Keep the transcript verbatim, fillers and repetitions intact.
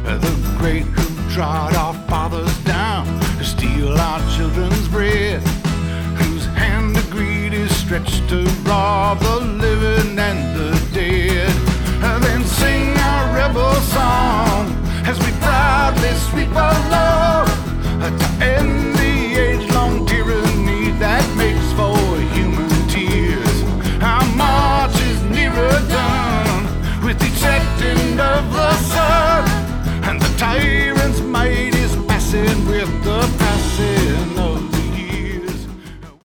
the great who trod our fathers down to steal our children's bread, whose hand of greed is stretched to rob the living and the dead. Then sing our rebel song as we proudly sweep along.